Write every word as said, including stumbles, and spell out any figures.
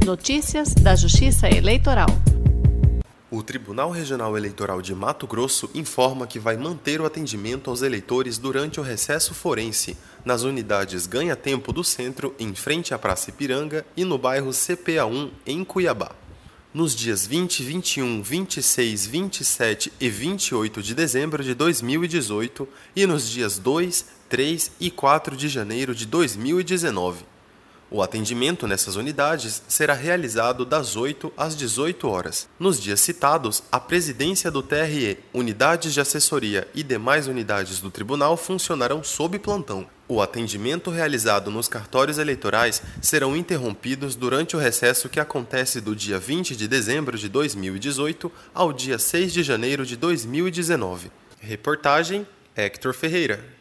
Notícias da Justiça Eleitoral. O Tribunal Regional Eleitoral de Mato Grosso informa que vai manter o atendimento aos eleitores durante o recesso forense nas unidades Ganha Tempo do Centro, em frente à Praça Ipiranga, e no bairro C P A um, em Cuiabá. Nos dias vinte, vinte e um, vinte e seis, vinte e sete e vinte e oito de dezembro de dois mil e dezoito e nos dias dois, três e quatro de janeiro de dois mil e dezenove. O atendimento nessas unidades será realizado das oito às dezoito horas. Nos dias citados, a presidência do T R E, unidades de assessoria e demais unidades do tribunal funcionarão sob plantão. O atendimento realizado nos cartórios eleitorais serão interrompidos durante o recesso que acontece do dia vinte de dezembro de dois mil e dezoito ao dia seis de janeiro de dois mil e dezenove. Reportagem Hector Ferreira.